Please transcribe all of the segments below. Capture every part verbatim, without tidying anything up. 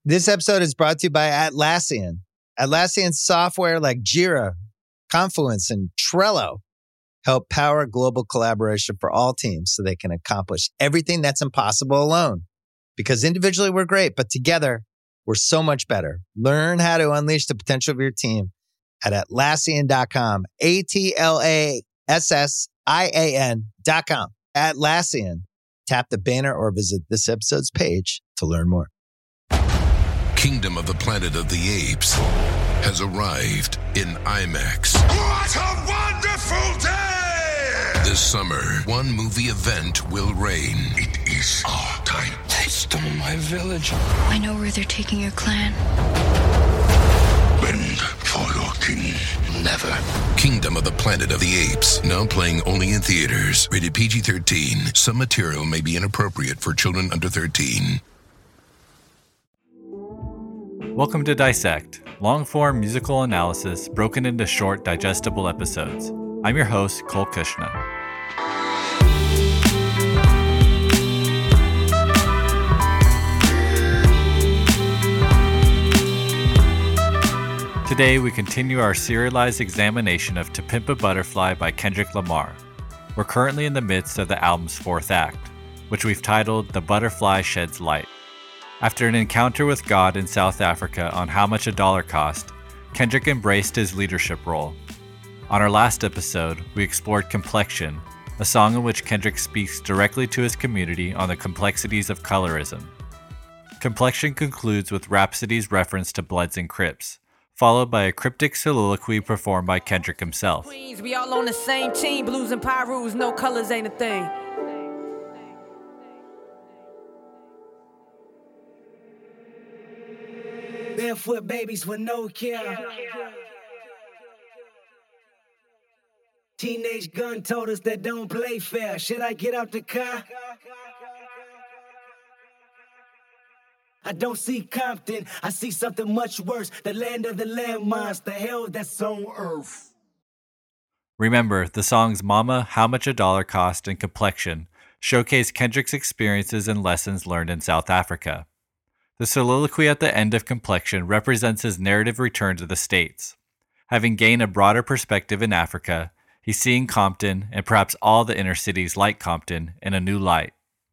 This episode is brought to you by Atlassian. Atlassian software like Jira, Confluence, and Trello help power global collaboration for all teams so they can accomplish everything that's impossible alone. Because individually we're great, but together we're so much better. Learn how to unleash the potential of your team at Atlassian dot com. A T L A S S I A N dot com. Atlassian. Tap the banner or visit this episode's page to learn more. Kingdom of the Planet of the Apes has arrived in IMAX. What a wonderful day! This summer, one movie event will reign. It is our time. They stole my village. I know where they're taking your clan. Bend for your king. Never. Kingdom of the Planet of the Apes, now playing only in theaters. Rated P G thirteen. Some material may be inappropriate for children under thirteen. Welcome to Dissect, long-form musical analysis broken into short, digestible episodes. I'm your host, Cole Kushna. Today, we continue our serialized examination of To Pimp a Butterfly by Kendrick Lamar. We're currently in the midst of the album's fourth act, which we've titled The Butterfly Sheds Light. After an encounter with God in South Africa on How Much a Dollar Cost, Kendrick embraced his leadership role. On our last episode, we explored Complexion, a song in which Kendrick speaks directly to his community on the complexities of colorism. Complexion concludes with Rhapsody's reference to Bloods and Crips, followed by a cryptic soliloquy performed by Kendrick himself. Queens, we all on the same team, blues and pyrus, no colors ain't a thing. Barefoot babies with no care. Teenage gun told us that don't play fair. Should I get out the car? I don't see Compton, I see something much worse. The land of the landmines, the hell that's on earth. Remember, the songs Mama, How Much a Dollar Cost, and Complexion showcase Kendrick's experiences and lessons learned in South Africa. The soliloquy at the end of Complexion represents his narrative return to the States. Having gained a broader perspective in Africa, he's seeing Compton, and perhaps all the inner cities like Compton, in a new light.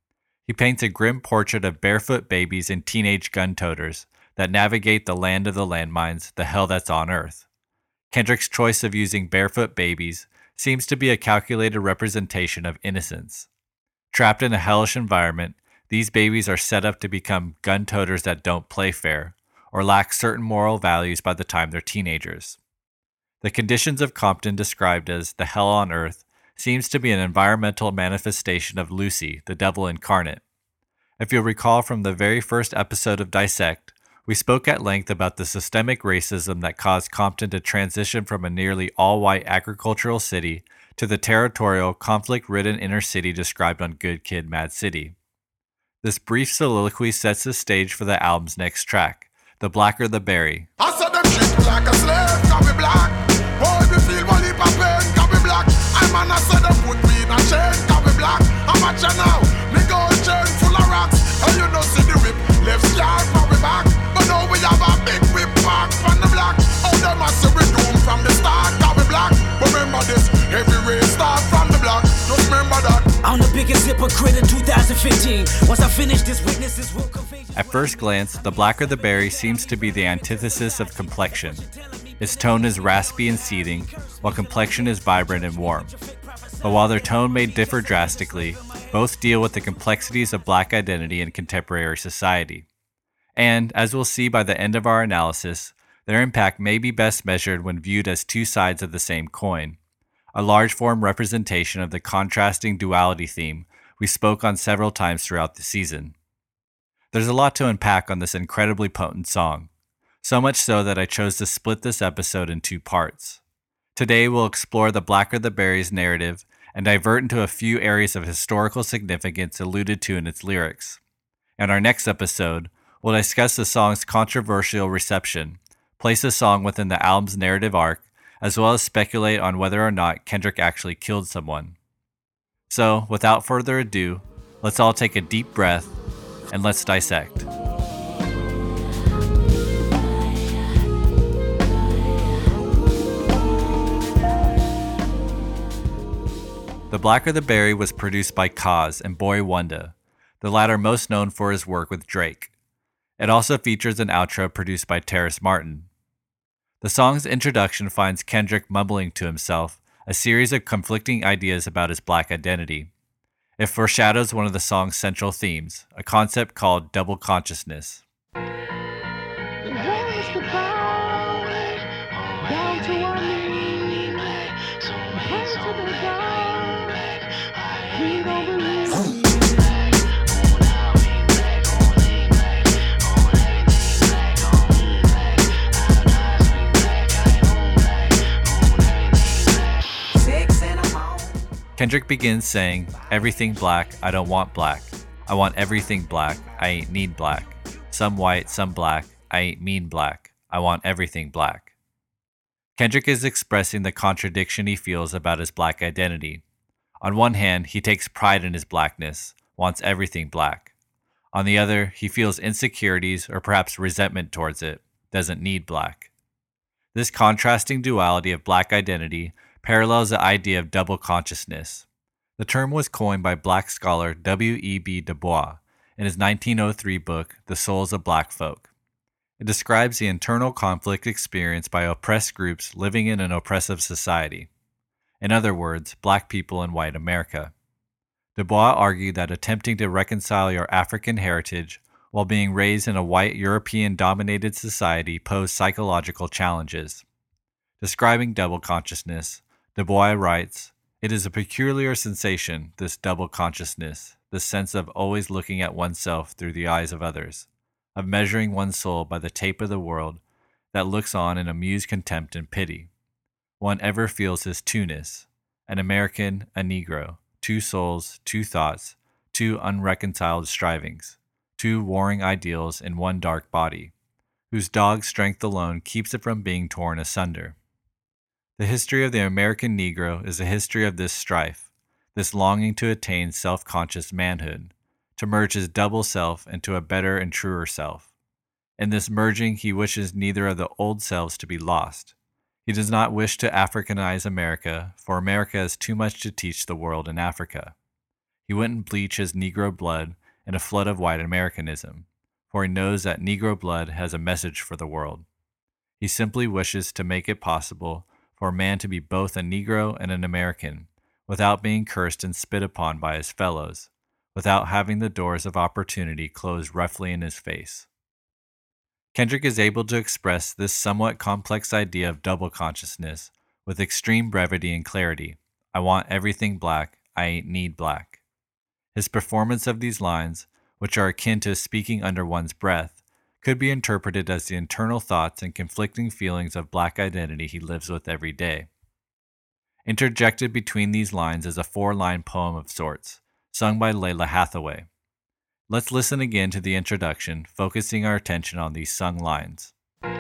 He paints a grim portrait of barefoot babies and teenage gun-toters that navigate the land of the landmines, the hell that's on Earth. Kendrick's choice of using barefoot babies seems to be a calculated representation of innocence. Trapped in a hellish environment, these babies are set up to become gun-toters that don't play fair, or lack certain moral values by the time they're teenagers. The conditions of Compton, described as the hell on earth, seems to be an environmental manifestation of Lucy, the devil incarnate. If you'll recall from the very first episode of Dissect, we spoke at length about the systemic racism that caused Compton to transition from a nearly all-white agricultural city to the territorial, conflict-ridden inner city described on Good Kid, Mad City. This brief soliloquy sets the stage for the album's next track, The Blacker the Berry. I saw them treat me like a slave, can be black. Boy, me feel one heap of pain, can be black. I'm an I said them put me in a chain, can be black. I'm a now, me gold chain full of rocks. And you know see the whip, left scar for me back. But now we have a big whip back from the black. Oh, them a say we doom from the start, can be black. But remember this, every race start from the black. Just remember that. I'm the biggest hypocrite in two thousand fifteen. Once I finish this, witnesses will convey. At first glance, The Blacker the Berry seems to be the antithesis of Complexion. Its tone is raspy and seething, while Complexion is vibrant and warm. But while their tone may differ drastically, both deal with the complexities of Black identity in contemporary society. And, as we'll see by the end of our analysis, their impact may be best measured when viewed as two sides of the same coin, a large-form representation of the contrasting duality theme we spoke on several times throughout the season. There's a lot to unpack on this incredibly potent song, so much so that I chose to split this episode in two parts. Today we'll explore The Blacker the Berry's narrative and divert into a few areas of historical significance alluded to in its lyrics. In our next episode, we'll discuss the song's controversial reception, place the song within the album's narrative arc, as well as speculate on whether or not Kendrick actually killed someone. So, without further ado, let's all take a deep breath and let's dissect. Blacker the Berry was produced by Cozz and Boy Wonder, the latter most known for his work with Drake. It also features an outro produced by Terrace Martin. The song's introduction finds Kendrick mumbling to himself a series of conflicting ideas about his black identity. It foreshadows one of the song's central themes, a concept called double consciousness. Kendrick begins saying, "Everything black, I don't want black. I want everything black, I ain't need black. Some white, some black, I ain't mean black. I want everything black." Kendrick is expressing the contradiction he feels about his black identity. On one hand, he takes pride in his blackness, wants everything black. On the other, he feels insecurities or perhaps resentment towards it, doesn't need black. This contrasting duality of black identity parallels the idea of double consciousness. The term was coined by black scholar W E B Du Bois in his nineteen oh three book, The Souls of Black Folk. It describes the internal conflict experienced by oppressed groups living in an oppressive society. In other words, black people in white America. Du Bois argued that attempting to reconcile your African heritage while being raised in a white European-dominated society posed psychological challenges. Describing double consciousness, Du Bois writes, "It is a peculiar sensation, this double consciousness, this sense of always looking at oneself through the eyes of others, of measuring one's soul by the tape of the world that looks on in amused contempt and pity. One ever feels his two-ness, an American, a Negro, two souls, two thoughts, two unreconciled strivings, two warring ideals in one dark body, whose dog strength alone keeps it from being torn asunder. The history of the American Negro is a history of this strife, this longing to attain self-conscious manhood, to merge his double self into a better and truer self. In this merging, he wishes neither of the old selves to be lost. He does not wish to Africanize America, for America has too much to teach the world in Africa. He wouldn't bleach his Negro blood in a flood of white Americanism, for he knows that Negro blood has a message for the world. He simply wishes to make it possible for a man to be both a Negro and an American, without being cursed and spit upon by his fellows, without having the doors of opportunity closed roughly in his face." Kendrick is able to express this somewhat complex idea of double consciousness with extreme brevity and clarity. "I want everything black, I ain't need black." His performance of these lines, which are akin to speaking under one's breath, could be interpreted as the internal thoughts and conflicting feelings of black identity he lives with every day. Interjected between these lines is a four-line poem of sorts, sung by Lalah Hathaway. Let's listen again to the introduction, focusing our attention on these sung lines.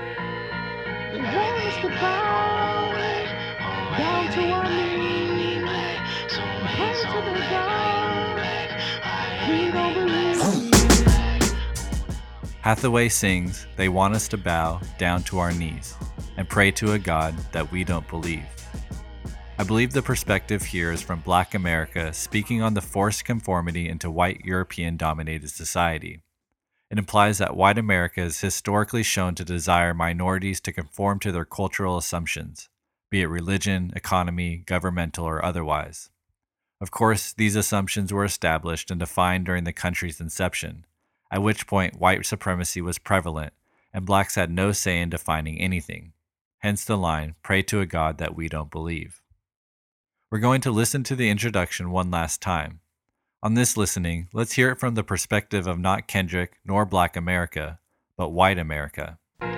Hathaway sings, "They want us to bow down to our knees and pray to a God that we don't believe." I believe the perspective here is from Black America speaking on the forced conformity into white European-dominated society. It implies that white America is historically shown to desire minorities to conform to their cultural assumptions, be it religion, economy, governmental, or otherwise. Of course, these assumptions were established and defined during the country's inception, at which point white supremacy was prevalent and blacks had no say in defining anything. Hence the line, "Pray to a God that we don't believe." We're going to listen to the introduction one last time. On this listening, let's hear it from the perspective of not Kendrick nor Black America, but white America.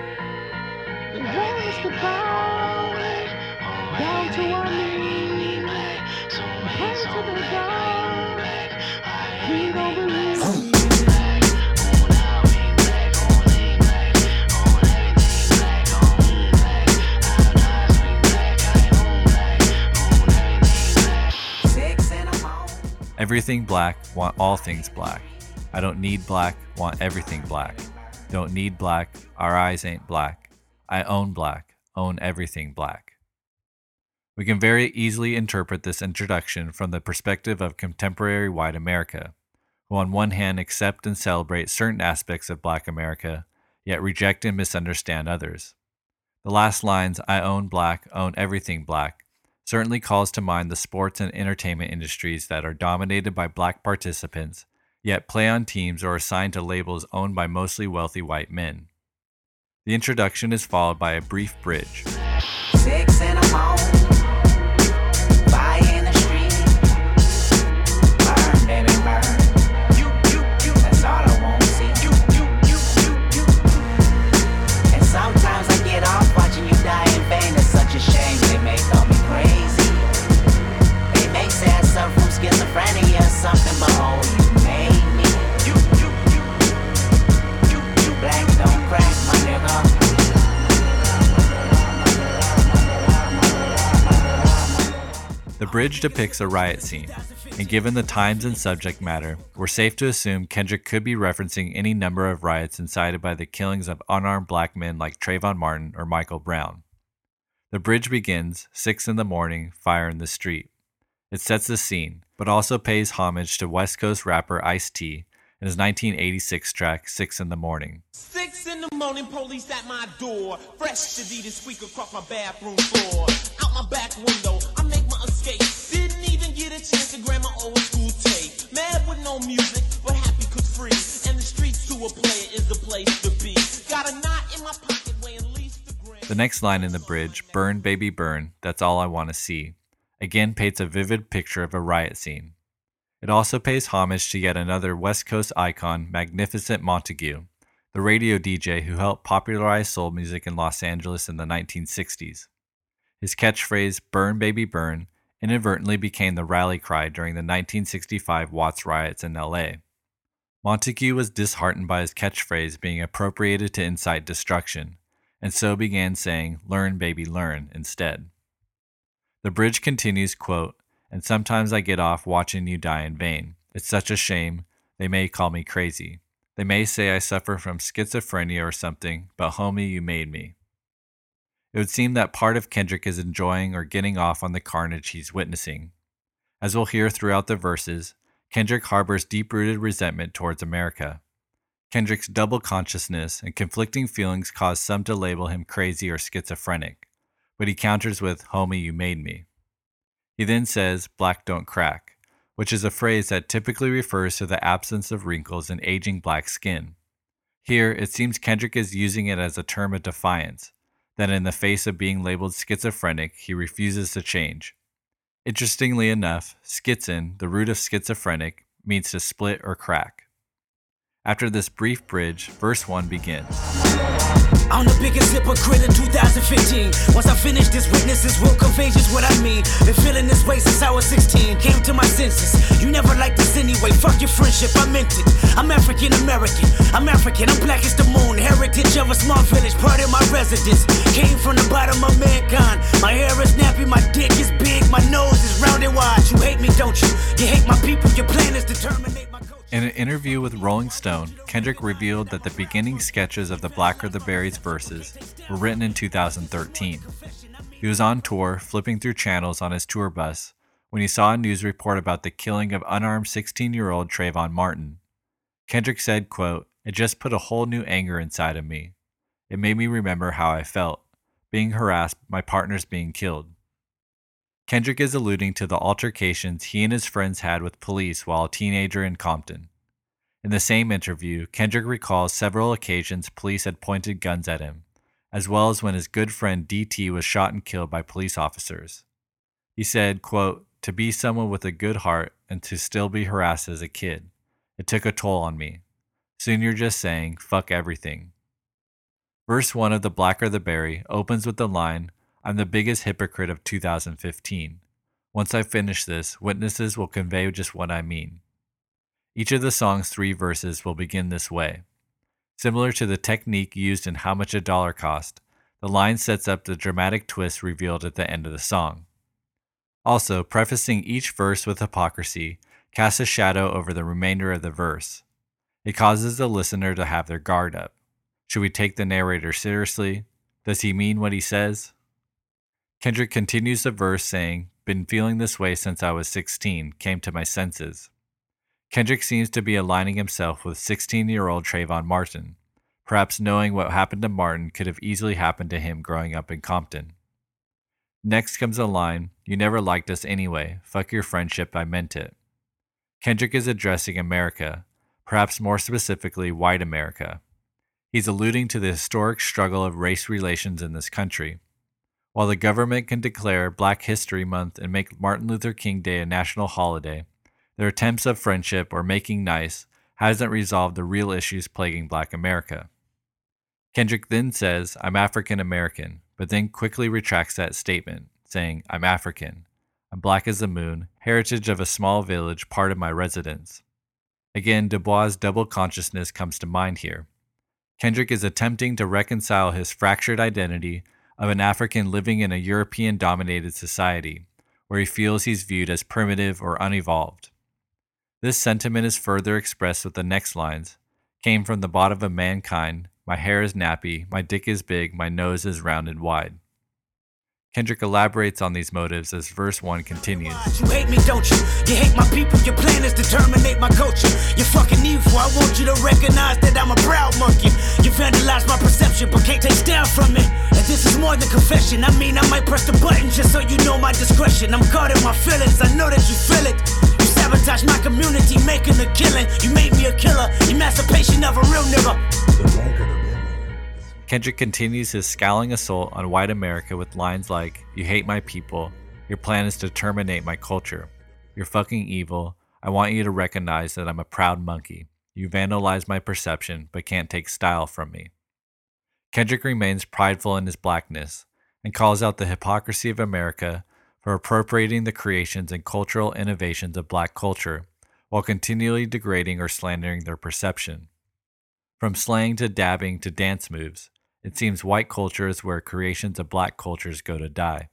Everything black, want all things black. I don't need black, want everything black. Don't need black, our eyes ain't black. I own black, own everything black. We can very easily interpret this introduction from the perspective of contemporary white America, who on one hand accept and celebrate certain aspects of Black America, yet reject and misunderstand others. The last lines, "I own black, own everything black," certainly calls to mind the sports and entertainment industries that are dominated by black participants, yet play on teams or assigned to labels owned by mostly wealthy white men. The introduction is followed by a brief bridge. Six in the morning. The bridge depicts a riot scene, and given the times and subject matter, we're safe to assume Kendrick could be referencing any number of riots incited by the killings of unarmed black men like Trayvon Martin or Michael Brown. The bridge begins, six in the morning, fire in the street. It sets the scene, but also pays homage to West Coast rapper Ice-T in his nineteen eighty-six track, Six in the Morning. Six in the morning, police at my door. Fresh to be the squeak across my bathroom floor. Out my back window, I make my escape. Didn't even get a chance to grab my old school tape. Mad with no music, but happy cause free. And the streets to a player is the place to be. Got a knot in my pocket weighing least a gram. The next line in the bridge, "Burn, baby, burn, that's all I want to see," again paints a vivid picture of a riot scene. It also pays homage to yet another West Coast icon, Magnificent Montague, the radio D J who helped popularize soul music in Los Angeles in the nineteen sixties. His catchphrase, "Burn, baby, burn," inadvertently became the rally cry during the nineteen sixty-five Watts riots in L A. Montague was disheartened by his catchphrase being appropriated to incite destruction, and so began saying, "Learn, baby, learn," instead. The bridge continues, quote, "And sometimes I get off watching you die in vain. It's such a shame. They may call me crazy. They may say I suffer from schizophrenia or something, but homie, you made me." It would seem that part of Kendrick is enjoying or getting off on the carnage he's witnessing. As we'll hear throughout the verses, Kendrick harbors deep-rooted resentment towards America. Kendrick's double consciousness and conflicting feelings cause some to label him crazy or schizophrenic, but he counters with, "Homie, you made me." He then says, "Black don't crack," which is a phrase that typically refers to the absence of wrinkles in aging black skin. Here, it seems Kendrick is using it as a term of defiance, that in the face of being labeled schizophrenic, he refuses to change. Interestingly enough, schizin, the root of schizophrenic, means to split or crack. After this brief bridge, verse one begins. I'm the biggest hypocrite in two thousand fifteen. Once I finish this, witnesses will convey just what I mean. Been feeling this way since I was sixteen. Came to my senses. You never liked this anyway. Fuck your friendship, I meant it. I'm African American. I'm African. I'm black as the moon. Heritage of a small village, part of my residence. Came from the bottom of mankind. My hair is nappy, my dick is big, my nose is round and wide. You hate me, don't you? You hate my people. Your plan is to terminate my culture. In an interview with Rolling Stone, Kendrick revealed that the beginning sketches of the Blacker the Berries verses were written in two thousand thirteen. He was on tour, flipping through channels on his tour bus, when he saw a news report about the killing of unarmed sixteen-year-old Trayvon Martin. Kendrick said, quote, "It just put a whole new anger inside of me. It made me remember how I felt, being harassed, my partners being killed." Kendrick is alluding to the altercations he and his friends had with police while a teenager in Compton. In the same interview, Kendrick recalls several occasions police had pointed guns at him, as well as when his good friend D T was shot and killed by police officers. He said, quote, "To be someone with a good heart and to still be harassed as a kid, it took a toll on me. Soon you're just saying, fuck everything." Verse one of The Blacker the Berry opens with the line, "I'm the biggest hypocrite of two thousand fifteen. Once I finish this, witnesses will convey just what I mean." Each of the song's three verses will begin this way. Similar to the technique used in How Much a Dollar Cost, the line sets up the dramatic twist revealed at the end of the song. Also, prefacing each verse with hypocrisy casts a shadow over the remainder of the verse. It causes the listener to have their guard up. Should we take the narrator seriously? Does he mean what he says? Kendrick continues the verse saying, "Been feeling this way since I was sixteen, came to my senses." Kendrick seems to be aligning himself with sixteen-year-old Trayvon Martin, perhaps knowing what happened to Martin could have easily happened to him growing up in Compton. Next comes the line, "You never liked us anyway, fuck your friendship, I meant it." Kendrick is addressing America, perhaps more specifically white America. He's alluding to the historic struggle of race relations in this country. While the government can declare Black History Month and make Martin Luther King Day a national holiday, their attempts of friendship or making nice hasn't resolved the real issues plaguing Black America. Kendrick then says, "I'm African American," but then quickly retracts that statement, saying, "I'm African. I'm black as the moon, heritage of a small village, part of my residence." Again, Du Bois' double consciousness comes to mind here. Kendrick is attempting to reconcile his fractured identity of an African living in a European-dominated society, where he feels he's viewed as primitive or unevolved. This sentiment is further expressed with the next lines, "Came from the bottom of mankind, my hair is nappy, my dick is big, my nose is round and wide." Kendrick elaborates on these motives as verse one continues. You hate me, don't you? You hate my people, your plan is to terminate my culture. You're fucking evil, I want you to recognize that I'm a proud monkey. You vandalized my perception, but can't take down from it. And this is more than confession, I mean I might press the button just so you know my discretion. I'm guarding my feelings, I know that you feel it. You sabotage my community, making a killing. You made me a killer, emancipation of a real nigga. Kendrick continues his scowling assault on white America with lines like, "You hate my people, your plan is to terminate my culture. You're fucking evil, I want you to recognize that I'm a proud monkey. You vandalize my perception, but can't take style from me." Kendrick remains prideful in his blackness, and calls out the hypocrisy of America for appropriating the creations and cultural innovations of black culture, while continually degrading or slandering their perception. From slang to dabbing to dance moves, it seems white culture is where creations of black cultures go to die.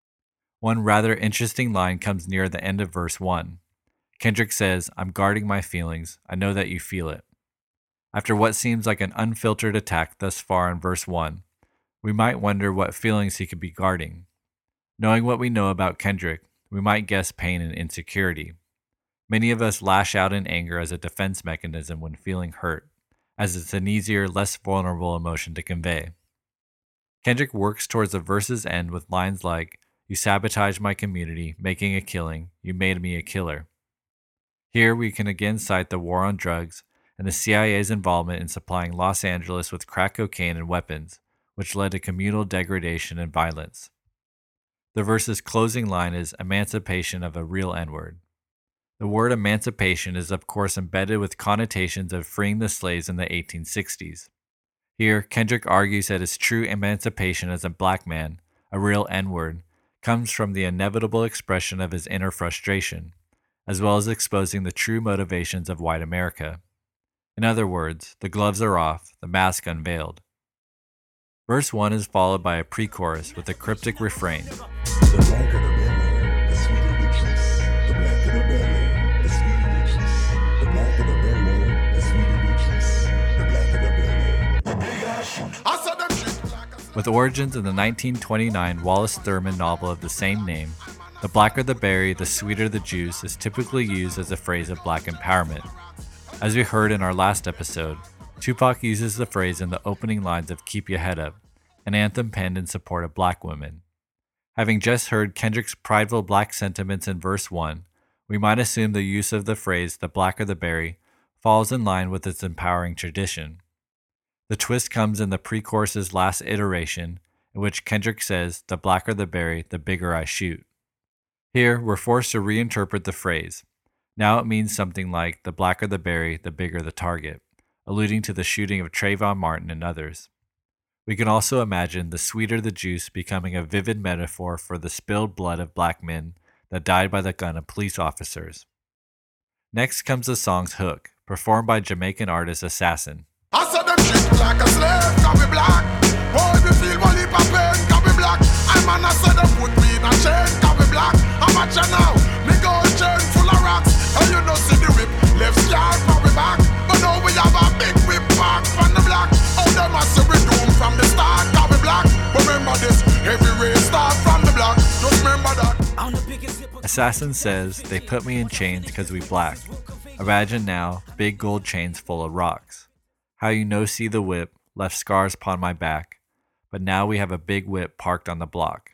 One rather interesting line comes near the end of verse one. Kendrick says, "I'm guarding my feelings. I know that you feel it." After what seems like an unfiltered attack thus far in verse one, we might wonder what feelings he could be guarding. Knowing what we know about Kendrick, we might guess pain and insecurity. Many of us lash out in anger as a defense mechanism when feeling hurt, as it's an easier, less vulnerable emotion to convey. Kendrick works towards the verse's end with lines like, "You sabotaged my community, making a killing. You made me a killer." Here we can again cite the war on drugs and the C I A's involvement in supplying Los Angeles with crack cocaine and weapons, which led to communal degradation and violence. The verse's closing line is emancipation of a real N-word. The word emancipation is of course embedded with connotations of freeing the slaves in the eighteen sixties. Here, Kendrick argues that his true emancipation as a black man, a real N-word, comes from the inevitable expression of his inner frustration, as well as exposing the true motivations of white America. In other words, the gloves are off, the mask unveiled. Verse one is followed by a pre-chorus with a cryptic refrain. The blacker the berry, the sweeter the juice. The blacker the berry, the sweeter the juice. The blacker the berry, the sweeter the juice. The blacker the berry, the bigger I shoot. I said them shit like a... With origins in the nineteen twenty-nine Wallace Thurman novel of the same name, the blacker the berry, the sweeter the juice is typically used as a phrase of black empowerment. As we heard in our last episode, Tupac uses the phrase in the opening lines of Keep Your Head Up, an anthem penned in support of black women. Having just heard Kendrick's prideful black sentiments in verse one, we might assume the use of the phrase "the blacker the berry" falls in line with its empowering tradition. The twist comes in the pre-chorus's last iteration, in which Kendrick says, "The blacker the berry, the bigger I shoot." Here, we're forced to reinterpret the phrase. Now it means something like, "The blacker the berry, the bigger the target," alluding to the shooting of Trayvon Martin and others. We can also imagine the sweeter the juice becoming a vivid metaphor for the spilled blood of black men that died by the gun of police officers. Next comes the song's hook, performed by Jamaican artist Assassin. I said them shit like a slave, can be black. Boy, me feel one heap of pain, can be black. I man, I said them put me in a chain, can be black. I'm a cha now, me gold chain full of rocks. And you know see the whip, left scar for me back. But now we have a big whip back from the black. Oh, them a say we doom from the start, can be black. But remember this, every race start from the black. Assassin says, they put me in chains because we black. Imagine now, big gold chains full of rocks. How you no see the whip, left scars upon my back, but now we have a big whip parked on the block.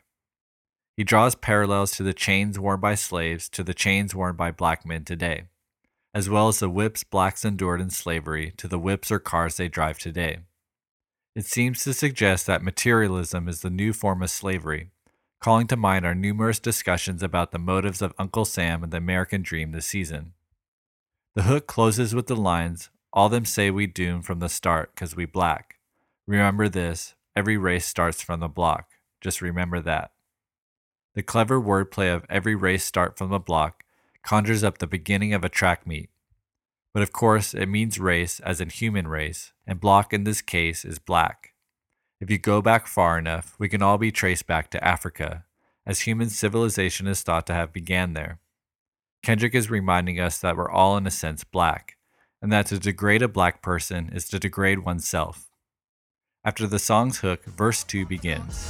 He draws parallels to the chains worn by slaves to the chains worn by black men today, as well as the whips blacks endured in slavery to the whips or cars they drive today. It seems to suggest that materialism is the new form of slavery, calling to mind our numerous discussions about the motives of Uncle Sam and the American Dream this season. The hook closes with the lines, all them say we doomed from the start 'cause we black. Remember this, every race starts from the block. Just remember that. The clever wordplay of every race start from the block conjures up the beginning of a track meet. But of course, it means race as in human race, and block in this case is black. If you go back far enough, we can all be traced back to Africa, as human civilization is thought to have began there. Kendrick is reminding us that we're all in a sense black, and that to degrade a black person is to degrade oneself. After the song's hook, verse two begins.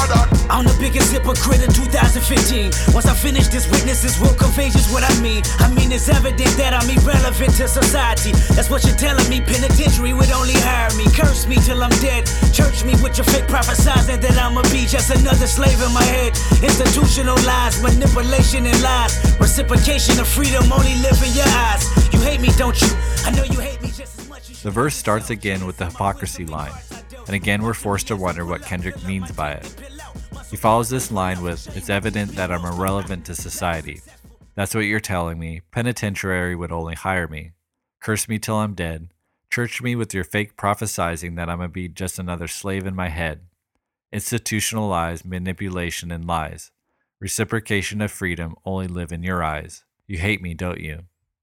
I'm the biggest hypocrite in two thousand fifteen. Once I finish this, witnesses will convey just what I mean. I mean, it's evident that I'm irrelevant to society. That's what you're telling me. Penitentiary would only hire me. Curse me till I'm dead. Church me with your fake prophesizing that I'ma be just another slave in my head. Institutional lies, manipulation and lies. Reciprocation of freedom only live in your eyes. You hate me, don't you? I know you hate me just as much as you. The verse starts again with the hypocrisy line. And again, we're forced to wonder what Kendrick means by it. He follows this line with, it's evident that I'm irrelevant to society. That's what you're telling me. Penitentiary would only hire me. Curse me till I'm dead. Church me with your fake prophesizing that I'm gonna be just another slave in my head. Institutionalized manipulation and lies. Reciprocation of freedom only live in your eyes. You hate me, don't you?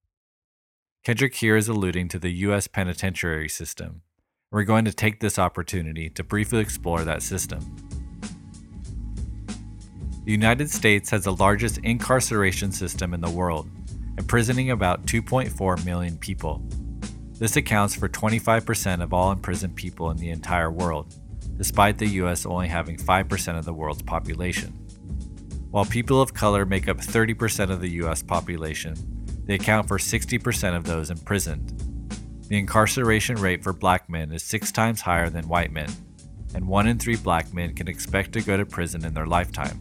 Kendrick here is alluding to the U S penitentiary system. We're going to take this opportunity to briefly explore that system. The United States has the largest incarceration system in the world, imprisoning about two point four million people. This accounts for twenty-five percent of all imprisoned people in the entire world, despite the U S only having five percent of the world's population. While people of color make up thirty percent of the U S population, they account for sixty percent of those imprisoned. The incarceration rate for black men is six times higher than white men, and one in three black men can expect to go to prison in their lifetime.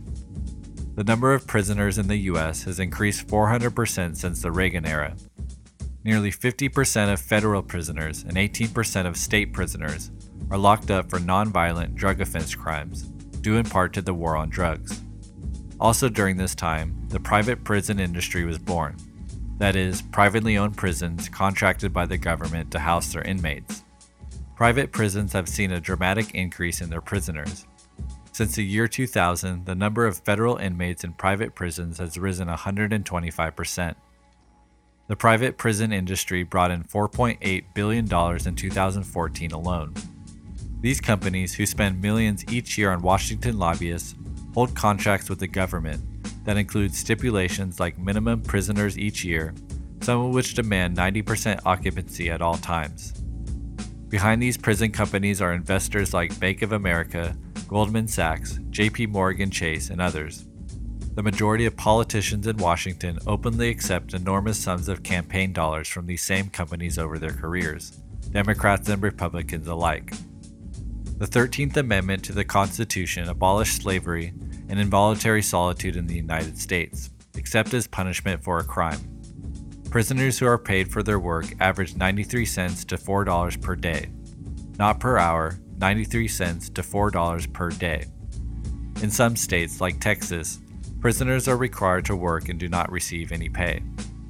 The number of prisoners in the U S has increased four hundred percent since the Reagan era. Nearly fifty percent of federal prisoners and eighteen percent of state prisoners are locked up for nonviolent drug offense crimes, due in part to the war on drugs. Also during this time, the private prison industry was born. That is, privately owned prisons contracted by the government to house their inmates. Private prisons have seen a dramatic increase in their prisoners. Since the year two thousand, the number of federal inmates in private prisons has risen one hundred twenty-five percent. The private prison industry brought in four point eight billion dollars in two thousand fourteen alone. These companies, who spend millions each year on Washington lobbyists, hold contracts with the government that include stipulations like minimum prisoners each year, some of which demand ninety percent occupancy at all times. Behind these prison companies are investors like Bank of America, Goldman Sachs, J P Morgan Chase, and others. The majority of politicians in Washington openly accept enormous sums of campaign dollars from these same companies over their careers, Democrats and Republicans alike. The thirteenth Amendment to the Constitution abolished slavery and involuntary solitude in the United States, except as punishment for a crime. Prisoners who are paid for their work average ninety-three cents to four dollars per day. Not per hour, ninety-three cents to four dollars per day. In some states, like Texas, prisoners are required to work and do not receive any pay.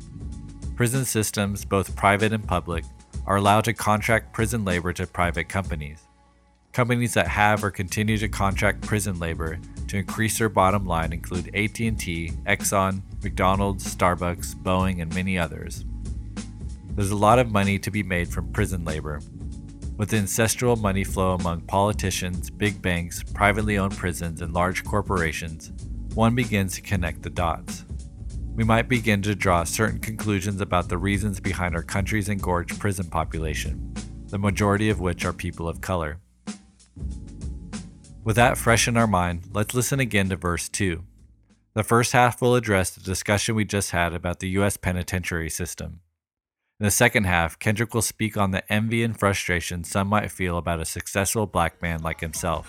Prison systems, both private and public, are allowed to contract prison labor to private companies. Companies that have or continue to contract prison labor to increase their bottom line include A T and T, Exxon, McDonald's, Starbucks, Boeing, and many others. There's a lot of money to be made from prison labor. With the ancestral money flow among politicians, big banks, privately owned prisons, and large corporations, one begins to connect the dots. We might begin to draw certain conclusions about the reasons behind our country's engorged prison population, the majority of which are people of color. With that fresh in our mind, let's listen again to verse two. The first half will address the discussion we just had about the U S penitentiary system. In the second half, Kendrick will speak on the envy and frustration some might feel about a successful black man like himself.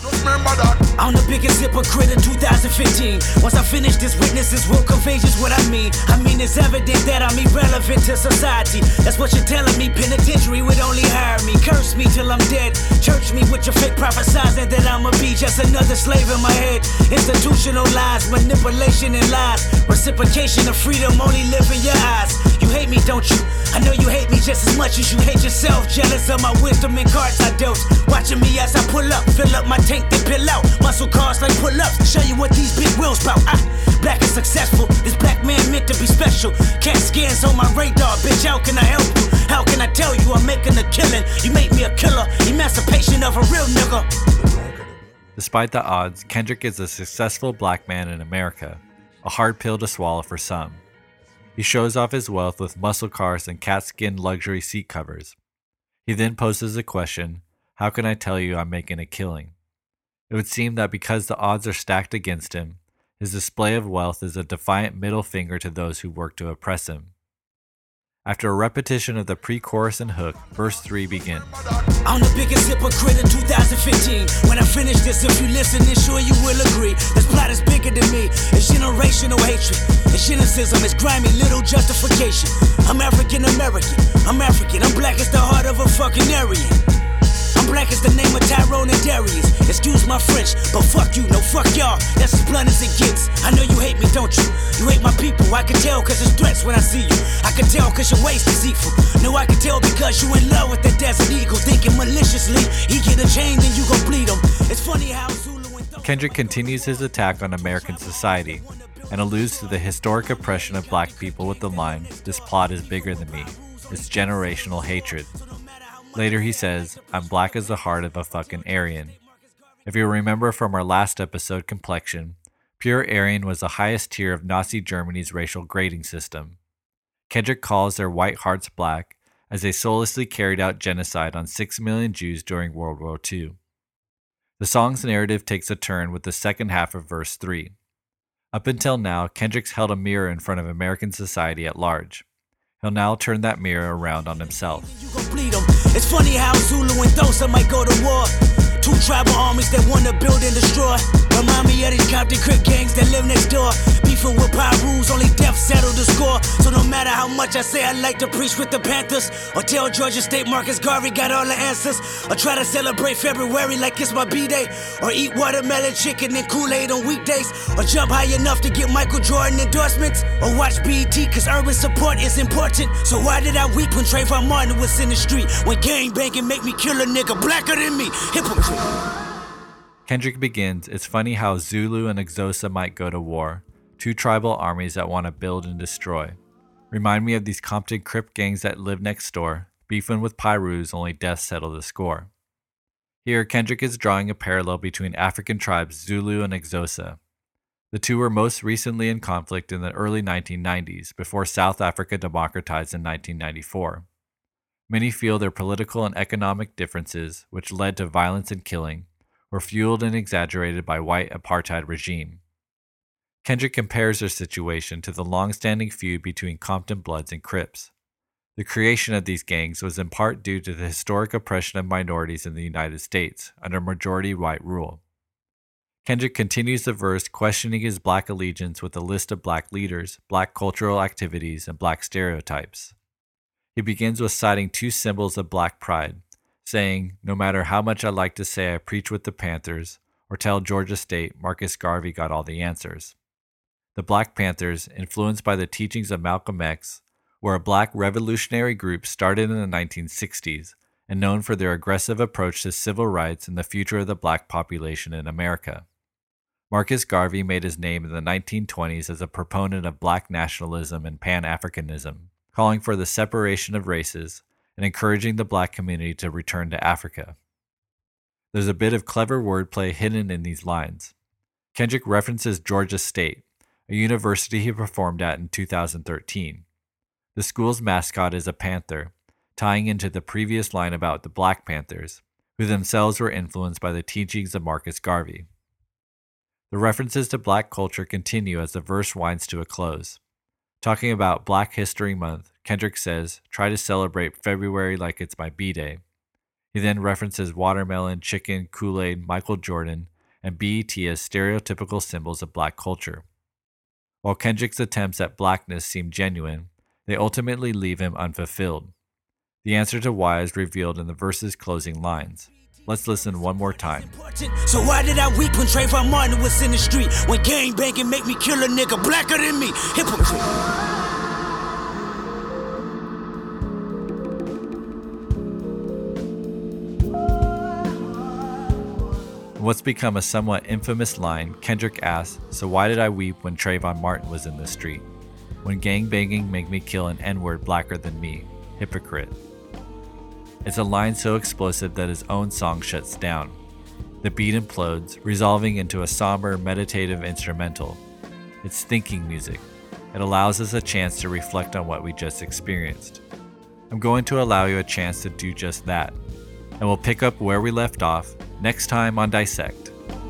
I'm the biggest hypocrite in two thousand fifteen. Once I finish this, witnesses will convey just what I mean. I mean, it's evident that I'm irrelevant to society. That's what you're telling me. Penitentiary would only hire me. Curse me till I'm dead. Church me with your fake prophesizing that I'ma be just another slave in my head. Institutional lies, manipulation and lies. Reciprocation of freedom only live in your eyes. You hate me, don't you? I know you hate me just as much as you hate yourself. Jealous of my wisdom and cards I dealt. Watching me as I pull up, fill up my tank, then pill out. Muscle cars like pull-ups, show you what these big wheels bout. I, black and successful, this black man meant to be special. Cat scans on my radar, bitch, how can I help you? How can I tell you I'm making a killing? You make me a killer, emancipation of a real nigga. Despite the odds, Kendrick is a successful black man in America, a hard pill to swallow for some. He shows off his wealth with muscle cars and cat-skin luxury seat covers. He then poses the question, how can I tell you I'm making a killing? It would seem that because the odds are stacked against him, his display of wealth is a defiant middle finger to those who work to oppress him. After a repetition of the pre-chorus and hook, verse three begins. I'm the biggest hypocrite in two thousand fifteen. When I finish this, if you listen, then sure you will agree. This plot is bigger than me. It's generational hatred. It's cynicism. It's grimy little justification. I'm African American. I'm African. I'm black as the heart of a fucking Aryan. I'm black as the name of Tyrone and Darius. Excuse my French, but fuck you, no fuck y'all. That's as blunt as it gets. I know you hate me, don't you? You hate my people, I can tell cause it's threats when I see you. I can tell cause your waist is deceitful. No, I can tell because you in love with the desert eagle. Thinking maliciously, he get a chain then you gon' bleed him. It's funny how Zulu and Kendrick continues his attack on American society and alludes to the historic oppression of black people with the line, this plot is bigger than me. It's generational hatred. Later he says, I'm black as the heart of a fucking Aryan. If you remember from our last episode, Complexion, pure Aryan was the highest tier of Nazi Germany's racial grading system. Kendrick calls their white hearts black as they soullessly carried out genocide on six million Jews during World War Two. The song's narrative takes a turn with the second half of verse three. Up until now, Kendrick's held a mirror in front of American society at large. He'll now turn that mirror around on himself. It's funny how Zulu and Xhosa might go to war. Two tribal armies that wanna build and destroy. Remind me of these Compton Crip gangs that live next door. Beefing with Pyrus, only death settled the score. So no matter how much I say I like to preach with the Panthers, or tell Georgia State Marcus Garvey got all the answers, or try to celebrate February like it's my B-Day, or eat watermelon chicken and Kool-Aid on weekdays, or jump high enough to get Michael Jordan endorsements, or watch B E T cause urban support is important. So why did I weep when Trayvon Martin was in the street? When gang banging make me kill a nigga blacker than me? Hypocrite. Kendrick begins, it's funny how Zulu and Xhosa might go to war, two tribal armies that want to build and destroy. Remind me of these Compton Crip gangs that live next door, beefing with Pyrus, only death settle the score. Here, Kendrick is drawing a parallel between African tribes Zulu and Xhosa. The two were most recently in conflict in the early nineteen nineties, before South Africa democratized in nineteen ninety-four. Many feel their political and economic differences, which led to violence and killing, were fueled and exaggerated by white apartheid regime. Kendrick compares their situation to the long-standing feud between Compton Bloods and Crips. The creation of these gangs was in part due to the historic oppression of minorities in the United States under majority white rule. Kendrick continues the verse questioning his black allegiance with a list of black leaders, black cultural activities, and black stereotypes. He begins with citing two symbols of black pride, saying, no matter how much I like to say I preach with the Panthers, or tell Georgia State Marcus Garvey got all the answers. The Black Panthers, influenced by the teachings of Malcolm X, were a black revolutionary group started in the nineteen sixties and known for their aggressive approach to civil rights and the future of the black population in America. Marcus Garvey made his name in the nineteen twenties as a proponent of black nationalism and Pan-Africanism, calling for the separation of races and encouraging the black community to return to Africa. There's a bit of clever wordplay hidden in these lines. Kendrick references Georgia State, a university he performed at in two thousand thirteen. The school's mascot is a panther, tying into the previous line about the Black Panthers, who themselves were influenced by the teachings of Marcus Garvey. The references to black culture continue as the verse winds to a close. Talking about Black History Month, Kendrick says, "Try to celebrate February like it's my B-Day." He then references watermelon, chicken, Kool-Aid, Michael Jordan, and B E T as stereotypical symbols of black culture. While Kendrick's attempts at blackness seem genuine, they ultimately leave him unfulfilled. The answer to why is revealed in the verse's closing lines. Let's listen one more time. So why did I weep when Trayvon Martin was in the street? When gang banging make me kill a nigga blacker than me? Hypocrite. What's become a somewhat infamous line, Kendrick asks, "So why did I weep when Trayvon Martin was in the street? When gang banging make me kill an N-word blacker than me? Hypocrite." It's a line so explosive that his own song shuts down. The beat implodes, resolving into a somber, meditative instrumental. It's thinking music. It allows us a chance to reflect on what we just experienced. I'm going to allow you a chance to do just that, and we'll pick up where we left off next time on Dissect.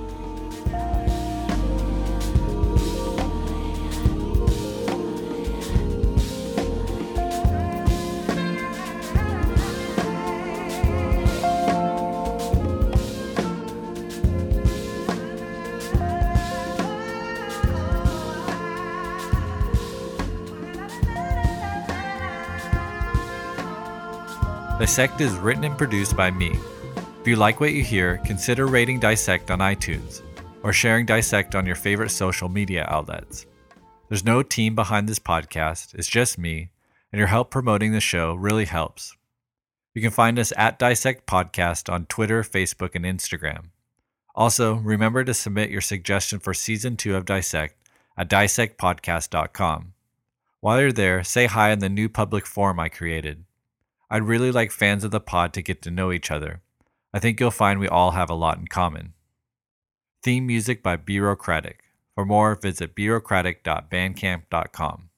Dissect is written and produced by me. If you like what you hear, consider rating Dissect on iTunes or sharing Dissect on your favorite social media outlets. There's no team behind this podcast, it's just me, and your help promoting the show really helps. You can find us at Dissect Podcast on Twitter, Facebook, and Instagram. Also, remember to submit your suggestion for Season two of Dissect at dissect podcast dot com. While you're there, say hi in the new public forum I created. I'd really like fans of the pod to get to know each other. I think you'll find we all have a lot in common. Theme music by Bureaucratic. For more, visit bureaucratic dot bandcamp dot com.